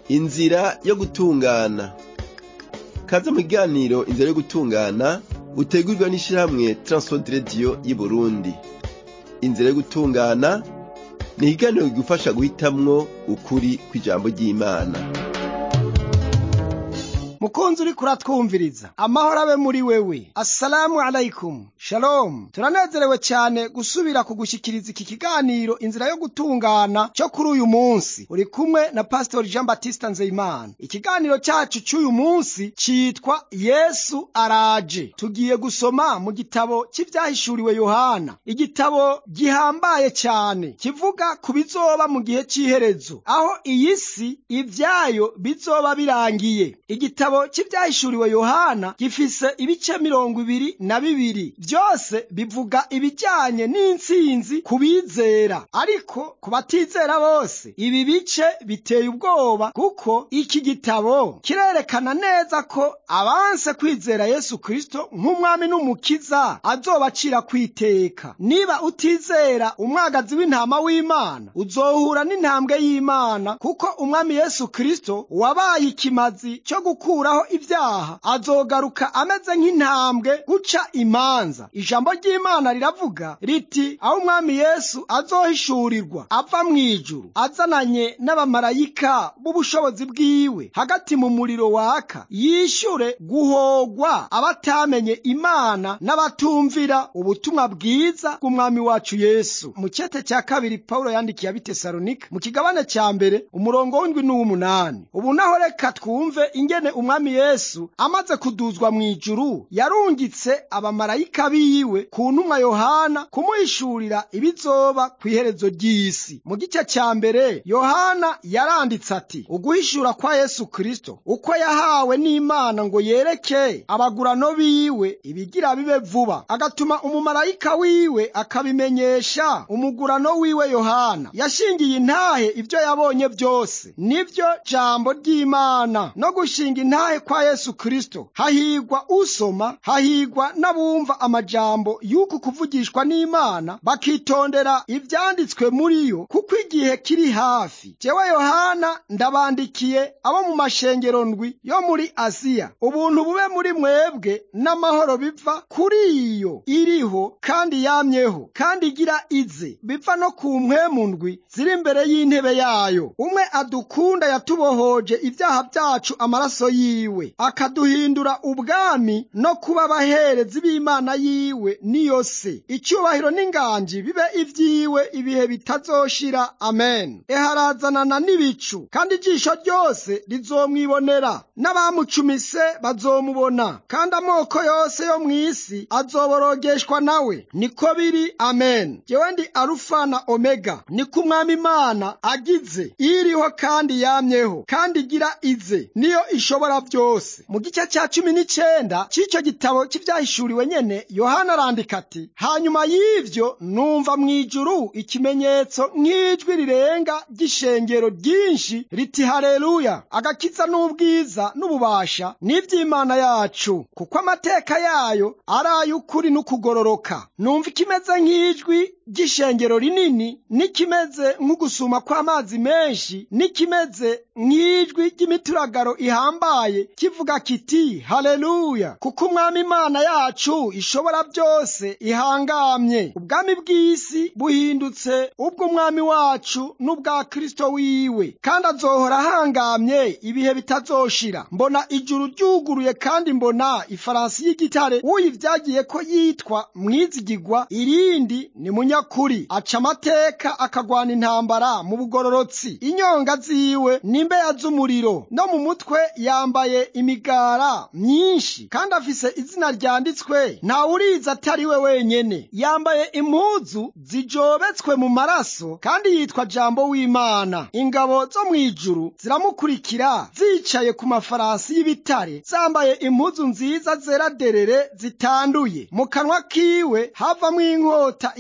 Inzira yo gutungana. Kaze mu kiganiro inzira yo gutungana utegurirwa n'ishirahamwe Transworld Radio y'i Burundi. Inzira yo gutungana ni ikiganiro kigufasha guhitamwo ukuri kw'ijambo ry'Imana. Mukunzi uri kuratwumviriza, amahoro abe muri wewe. Assalamu alaikum, shalom. Turanezerewe cyane gusubira kugushikiriza iki kiganiro inzira yo gutungana cyo kuri uyu munsi. Uri kumwe na Pastor Jean Baptiste Nzeyimana. Ikiganiro cyacu cy'uyu munsi citwa Yesu araje. Tugiye gusoma mu gitabo cy'ivyahishuriwe Yohana, igitabo gihambaye cyane kivuga ku bizoba mu gihe cy'iherezo, aho iyi si ivyayo bizoba birangiye. Igitabo cy'ivyahishuriwe Yohana gifise ibice 22 byose bivuga ibijyanye n'intsinzi kubizera, ariko ku batizera bose ibi bice biteye ubwoba, kuko iki gitabo kirerekana neza ko abanse kwizera Yesu Kristo nk'umwami n'umukiza azobacira kwiteka. Niba utizera umwagazi w'intama w'Imana, uzohura n'intambwe y'Imana, kuko umwami Yesu Kristo wabaye ikimazi cyo gukuraho ibyaha azogaruka ameze nk'intambwe guca imanza. Ijambo ry'Imana riravuga riti, aho umwami Yesu azohishurirwa ava mw'ijuru azananye n'abamarayika b'ubushobozi bwiwe hagati mu muriro waka, yishure guhogwa abatamenye Imana n'abatumvira ubutumwa bwiza bw'umwami wacu Yesu. Mu cete cya kabiri Paulo yandikiye ab'Itesalonika mu kigabane cya mbere umurongo w'indwi n'uw'umunani. Ubu naho reka twumve ingene umwami Yesu amaze kuduzwa mw'ijuru yarungitse abamarayika biwe ku ntumwa Yohana kumuhishurira ibizoba kw'iherezo ry'isi. Mu gice cya mbere Yohana yaranditse ati, uguhishura kwa Yesu Kristo uko yahawe n'Imana ngo yereke abagurano biwe ibigira bibe vuba, agatuma umumarayika wiwe akabimenyesha umugurano wiwe Yohana. Yashingiye intahe ibyo yabonye byose, nibyo jambo ry'Imana. No gushinga intahe kwa Yesu Kristo hahigwa usoma, hahigwa n'abumva amajambo y'uku kuvugishwa n'Imana, bakitondera ivyanditswe muri yo, kuko igihe kiri hafi. Jewe Yohana ndabandikiye abo mu mashengero ndwi yo muri Asiya. Ubuntu bube muri mwebwe n'amahoro biva kuri iyo iriho kandi yamyeho kandi igira ize, biva no ku mpwemu ndwi ziri imbere y'intebe yayo. Umwe adukunda yatubohoje ibyaha byacu amaraso yiwe, akaduhindura ubwami no kuba abaherezi b'Imana yiwe niyo se. Icyubahiro n'inganji bibe ivyiwe ibihe bitazoshira. Amen. Eharazanana n'ibicu, kandi ijisho ryose rizomwibonera, n'abamucumise bazomubona, kandi amoko yose yo mw'isi azoborogeshwa nawe. Niko biri. Amen. Jewe ndi Alufa na Omega, niko umwami Imana agize, iriho kandi yamyeho kandi igira ize, niyo ishobora byose. Mu gice cya 19 cy'icyo gitabo cy'ivyahishuriwe nyene Yohana arandika ati, hanyuma y'ivyo numva mw'ijuru ikimenyetso nk'ijwi rirenga ry'ishengero ryinshi riti, haleluya! Agakiza n'ubwiza n'ububasha n'ivy'Imana yacu, kuko amateka yayo ari ay'ukuri n'ukugororoka. Numva ikimeze nk'ijwi ry'ishengero rinini, n'ikimeze nk'ugusuma kw'amazi menshi, n'ikimeze nk'ijwi ry'imituragaro ihambaye kivuga kiti, haleluya! Kuko umwami Imana yacu ishobora byose ihangamye. Ubwami bw'isi buhindutse ubw'umwami wacu n'ubwa Kristo wiwe, kandi azohora ahangamye ibihe bitazoshira. Mbona ijuru ryuguruye, kandi mbona ifarasi y'igitare, uyivyagiye ko yitwa mwizigirwa, irindi ni munyakuri, aca amateka akagwana intambara mu bugororotsi. Inyonga ziwe n'imbeya z'umuriro, no mu mutwe yambaye imigara myinshi, kandi afise izina ryanditswe ntawuriza atari we wenyene. Yambaye impuzu zijobetswe mu maraso, kandi yitwa Jambo w'Imana. Ingabo zo mw'ijuru ziramukurikira zicaye ku mafarasi y'ibitare, zambaye impuzu nziza zera derere zitanduye. Mu kanwa kiwe havamwo inkota ikarishe,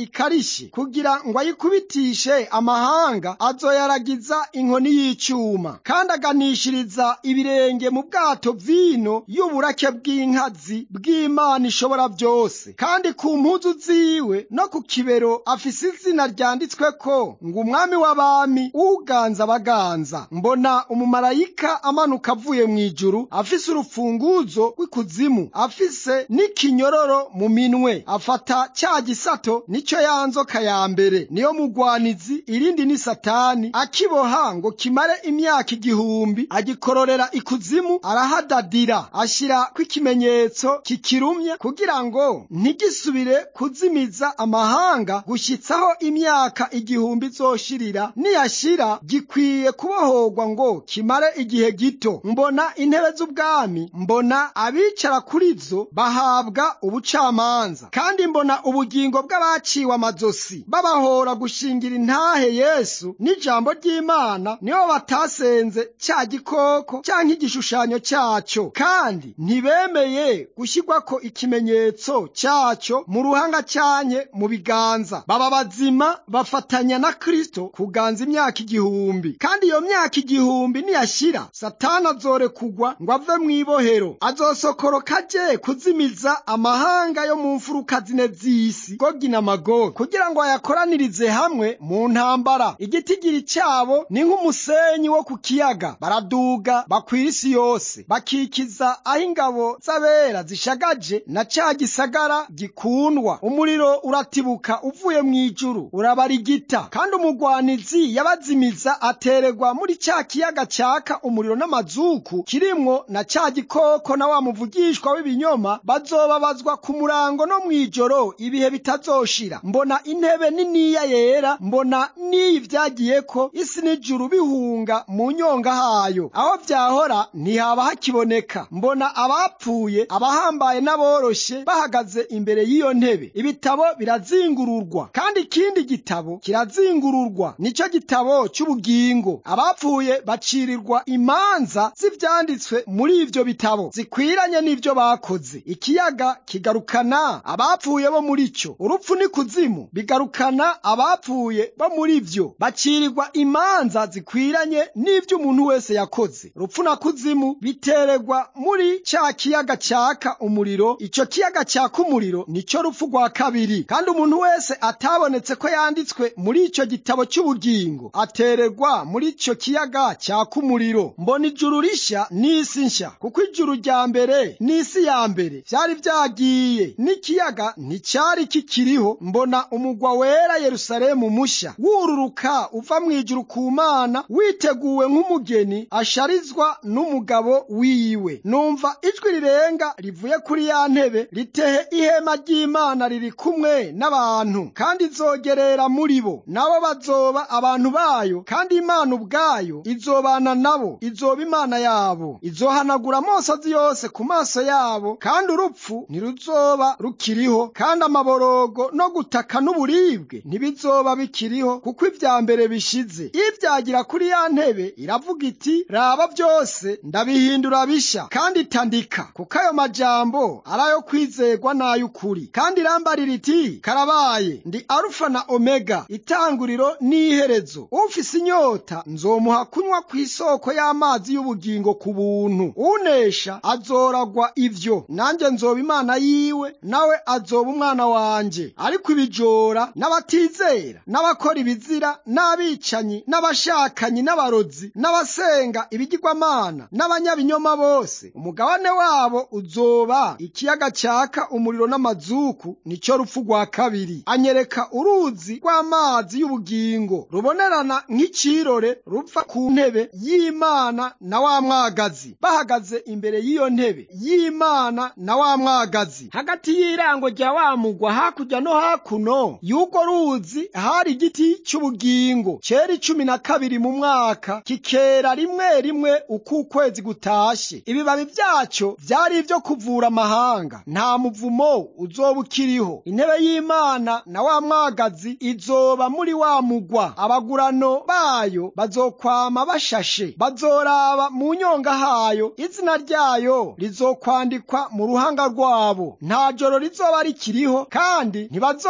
myinshi kugira ngo ayikubitishe amahanga, azoyaragiza inkoni y'icuma, kandi aganishiriza ibirenge mu bwato vino y'uburake bw'inkazi bw'Imana ishobora byose. Kandi ku mpuzu ziwe no ku kibero afise izina ryanditsweko ngo umwami w'abami, uganza abaganza. Mbona umumarayika amanuka avuye mu ijuru, afise urufunguzo rw'ikuzimu, afise n'ikinyororo mu minwe. Afata cya gisato, nico ya nzoka ya mbere, niyo mugwanizi, irindi ni Satani, akiboha ngo kimare imyaka 1000, agikororera ikuzimu, arahadadira, ashira kw'ikimenyetso kikirumye, kugira ngo ntigisubire kuzimiza amahanga gushitsaho imyaka 1000 izoshirira. Niyashira gikwiye kubohorwa ngo kimare igihe gito. Mbona intebe z'ubwami, mbona abicara kuri zo bahabwa ubucamanza, kandi mbona ubugingo bw'abaciwe amazosi babahora gushingira intahe Yesu n'ijambo ry'Imana, niho batasenze cya gikoko canke igishushanyo cyaco, kandi ntibemeye gushyirwako ikimenyetso cyaco mu ruhanga canke mu biganza. Baba bazima bafatanya na Kristo kuganza imyaka 1000. Kandi iyo myaka 1000 niyashira, Satani azorekugwa ngo ave mw'ibohero, azosokoroka aje kuzimiza amahanga yo mu mfuruka zine z'isi, Gogi na Magogi, kugira ngo ayakoranirize hamwe mu ntambara. Igitigiri cyabo ni nk'umusenyi wo ku kiyaga. Baraduga bakwira isi yose, bakikiza aho ingabo z'abera zishagaje na ca gisagara gikundwa. Umuriro uratibuka uvuye mu ijuru urabarigita, kandi umugwanizi yabazimiza ateregwa muri ca kiyaga cyaka umuriro n'amazuku kirimwo na ca gikoko na wa muvugishwa w'ibinyoma. Bazobabazwa ku murango no mw'ijoro ibihe bitazoshira. Mbona intebe niniya yera, mbona n'iyi vyagiyeko, isi n'ijuru bihunga mu nyonga hayo. Aho vyahora ntihaba hakiboneka. Mbona abapfuye, abahambaye n'aboroshe bahagaze imbere y'iyo ntebe. Ibitabo birazingururwa, kandi ikindi gitabo kirazingururwa, nico gitabo cy'ubugingo. Abapfuye bacirirwa imanza z'ivyanditswe muri ivyo bitabo zikwiranye n'ivyo bakoze. Ikiyaga kigarukana abapfuye bo muri cyo, urupfu n'ikuzimu bigarukana abapfuye bo muri vyo, bacirirwa imanza zikwiranye n'ivyo umuntu wese yakoze. Urupfu na kuzimu biteregwa muri ca kiyaga cyaka umuriro. Ico kiyaga cyaka umuriro nico rupfu rwa kabiri, kandi umuntu wese atabonetse ko yanditswe muri ico gitabo cy'ubugingo atererwa muri ico kiyaga cyaka umuriro. Mbona ijuru rishya n'isi nshya, kuko ijuru rya mbere n'isi ya mbere vyari vyagiye, n'ikiyaga nticari kikiriho. Mbona umugwa wera Yerusalemu mushya wururuka uva mw'ijuru ku Mana, witeguwe nk'umugeni asharizwa n'umugabo wiwe. Numva ijwi rirenga rivuye kuri ya ntebe ritehe ihema ry'Imana riri kumwe n'abantu, kandi izogerera muri bo, nabo bazoba abantu bayo, kandi Imana ubwayo izobana nabo, izoba Imana yabo. Izohanagura amosozi yose ku maso yabo, kandi urupfu ntiruzoba rukiriho, kandi amaborogo no gutaka n'uburibwe ntibizoba bikiriho, kuko ivya mbere bishize. Ivyagira kuri ya ntebe iravuga iti, raba byose ndabihindura bisha, kandi itandika, kuko ayo majambo arayo kwizerwa n'ay'ukuri. Kandi irambarira iti, karabaye, ndi Alufa na Omega, itanguriro n'iherezo. Ufise inyota nzomuha kunywa kw'isoko y'amazi y'ubugingo ku buntu. Unesha azoragwa ivyo, nanjye nzoba Imana yiwe, nawe azoba umwana wanje. Ariko ibijora n'abatizera n'abakora ibizira n'abicanyi n'abashakanyi n'abarozi n'abasenga ibigirwamana n'abanyabinyoma bose, umugabane wabo uzoba ikiyaga cyaka umuriro n'amazuku, nico rupfu rwa kabiri. Anyereka uruzi rw'amazi y'ubugingo rubonerana nk'icirore ruva ku ntebe y'Imana na wa mwagazi, bahagaze imbere y'iyo ntebe y'Imana na wa mwagazi. Hagati y'irango rya wa mugwa hakurya no hakuno y'urwo ruzi hari igiti cy'ubugingo, cera 12 mu mwaka, kikera rimwe rimwe uko ukwezi gutashe. Ibibabi vyaco vyari ivyo kuvura amahanga, nta muvumo uzoba ukiriho. Intebe y'Imana na wa mwagazi izoba muri wa mugwa. Abagurano bayo bazokwama bashashe, bazoraba mu nyonga hayo, izina ryayo rizokwandikwa mu ruhanga rwabo. Nta joro rizoba rikiriho, kandi ntibazorimba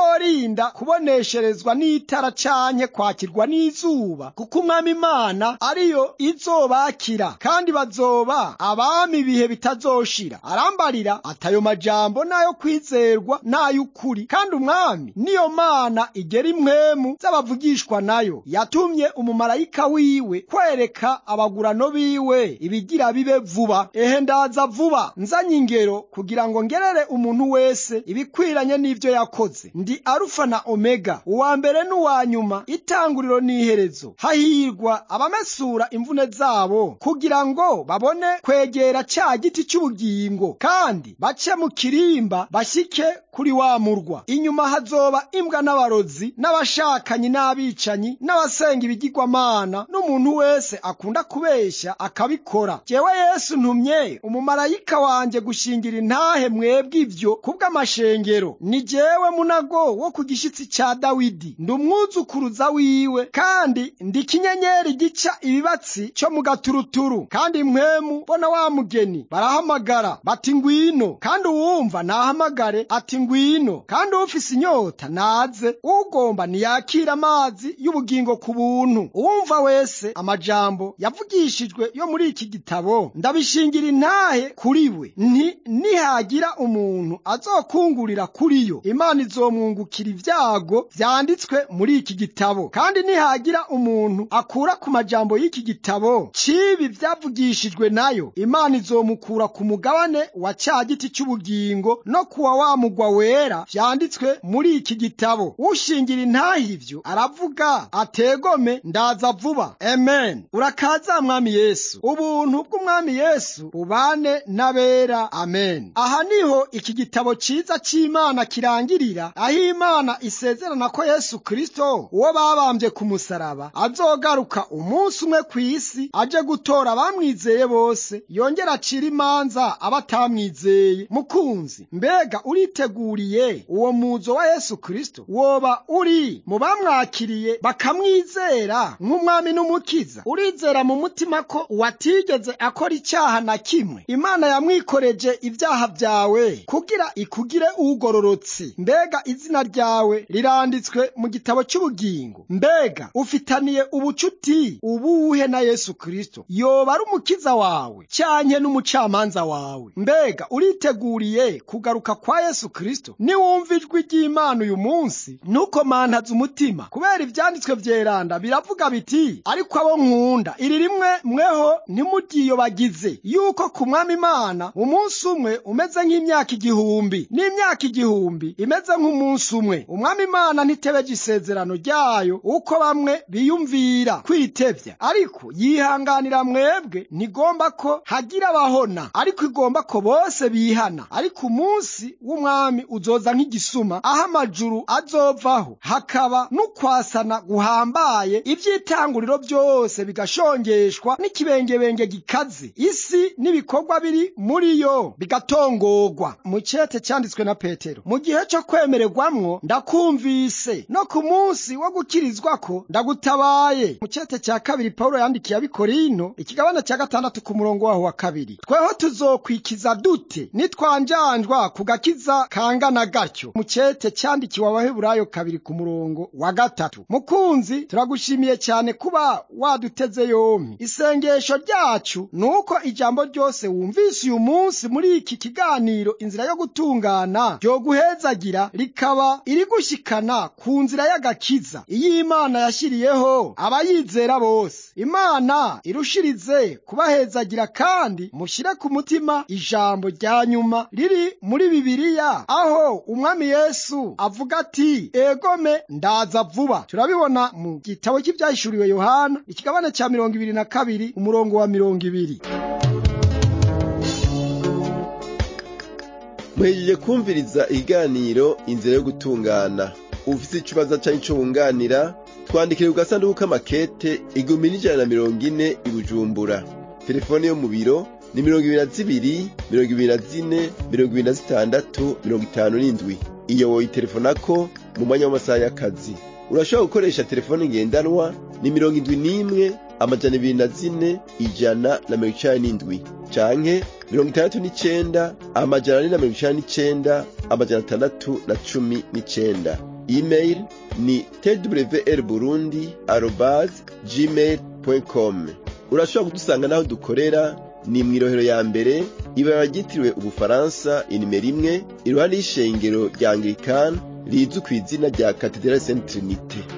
kwirinda kubonesherezwa n'itara canke kwakirwa n'izuba, kuko umwami Imana ariyo izobakira, kandi bazoba abami ibihe bitazoshira. Arambarira atayo majambo nayo kwizerwa n'ay'ukuri, kandi umwami niyo Mana igera impwemu z'abavugishwa nayo. Yatumye umumarayika wiwe kwereka abagurano biwe ibigira bibe vuba. Ehe ndaza vuba, nzanye ingero kugira ngo ngerere umuntu wese ibikwiranye n'ivyo yakoze. Ndi Alufa na Omega, uwa mbere n'uwa nyuma, itanguriro n'iherezo. Hahirwa abamesura imvune zabo, kugira ngo babone kwegera ca giti cy'ubugingo, kandi bace mu kirimba bashike kuri wa murwa. Inyuma hazoba imbwa n'abarozi n'abashakanyi n'abicanyi n'abasenga ibigirwamana n'umuntu wese akunda kubeshya akabikora. Jewe Yesu ntumye umumarayika wanje gushingira intahe mwebwe ivyo kubw'amashengero. Ni jewe munago wo ku gishitsi ca Dawidi, ndi umwuzukuruza wiwe, kandi ndi kinyenyeri gica ibibatsi cyo mu gaturuturu. Kandi impwemu bona wa mugeni barahamagara bati ngwino, kandi uwumva nahamagare ati ngwino, kandi ufise inyota naze, ugomba niyakira amazi y'ubugingo ku buntu. Uwumva wese amajambo yavugishijwe yo muri iki gitabo ndabishingira intahe kuri we. Nihagira umuntu azokungurira kuri yo, Imana izomwungukira ibyago vyanditswe muri iki gitabo. Kandi nihagira umuntu akura ku majambo y'iki gitabo cibi vyavugishijwe nayo, Imana izomukura ku mugabane wa ca giti cy'ubugingo no kuwa wa mugwa wera vyanditswe muri iki gitabo. Ushingira intahe ivyo aravuga ategome ndaza vuba. Amen. Urakaza mwami Yesu. Ubuntu bw'umwami Yesu bubane n'abera. Amen. Aha niho iki gitabo ciza c'Imana kirangirira, aho Imana isezerana ko Yesu Kristo uwo babambye ku musaraba azogaruka umunsi umwe kw'isi aje gutora abamwizeye bose, yongera acira imanza abatamwizeye. Mukunzi, mbega uriteguriye uwo muzo wa Yesu Kristo? Woba uri mu bamwakiriye bakamwizera nk'umwami n'umukiza? Urizera mu mutima ko watigeze akora icyaha na kimwe? Imana yamwikoreje ibyaha byawe kugira ikugire ugororotsi. Mbega izina ryawe riranditswe mu gitabo cy'ubugingo? Mbega ufitaniye ubucuti ubuhe na Yesu Kristo? Yoba ari umukiza wawe cyanke n'umucamanza wawe? Mbega uriteguriye kugaruka kwa Yesu Kristo? Niwumva ijwi ry'Imana uyu munsi, ntukomantaze umutima, kubera ivyanditswe vyeranda biravuga biti, ariko abo nkunda iri rimwe mweho ntimugiyobagize yuko ku mwami Imana umunsi umwe umeze nk'imyaka igihumbi, n'imyaka igihumbi imeze nk'umunsi umwe. Umwami Imana ntitebeje isezerano ryayo uko bamwe biyumvira kwitevya, ariko yihanganira mwebwe. Ntigomba ko hagira abahona, ariko igomba ko bose bihana. Ariko umunsi w'umwami uzoza nk'igisuma, aho amajuru azovaho hakaba n'ukwasana guhambaye, ivy'itanguriro byose bigashongeshwa n'ikibengebenge gikaze, isi n'ibikorwa biri muri yo bigatongorwa. Mu cete cyanditswe na Petero, mu gihe cyo kwemererwamwo ndakumvise, no ku munsi wo gukirizwako ndagutabaye. Mu cete cya kabiri Paulo yandikiye Abikorino, ikigabane cya 6 ku murongo waho wa 2. Tweho tuzokwikiza dute nitwanjanjwa ku gakiza kangana gatyo? Mu cete cyandikiwe Abaheburayo 2 ku murongo wa 3. Mukunzi, turagushimiye cyane kuba waduteze yompi. Isengesho ryacu nuko ijambo ryose wumvise uyu munsi muri iki kiganiro inzira yo gutungana ryo guhezagira, rikaba irigushikana ku nzira y'agakiza iyi Imana yashiriyeho abayizera bose. Imana irushirize kubahezagira, kandi mushire ku mutima ijambo rya nyuma riri muri Bibiliya, aho umwami Yesu avuga ati egome ndaza vuba. Turabibona mu gitabo cy'ibyahishuriwe Yohana ikigabane cya 22 umurongo wa 20. Muhejeje kumviriza ikiganiro inzira yo gutungana. Ufite ikibazo cyangwa icyo wunganira, twandikire ku gasanduku k'amakete 1140 i Bujumbura. Telefone yo mu biro ni 22 24 26 57. Iyo woyitelefonako mu mwanya w'amasaha y'akazi. Urashobora gukoresha telefone ngendanwa ni 71 204 197 canke 69 499 619. Email ni twrburundi@gmail.com. Urashobora kudusanga naho dukorera ni mw'irohero ya mbere ibara ryitiriwe Ubufaransa inimero 1 iruhande y'ishengero rya Anglikani rizwi kw'izina rya Cathedrale Sainte Trinité.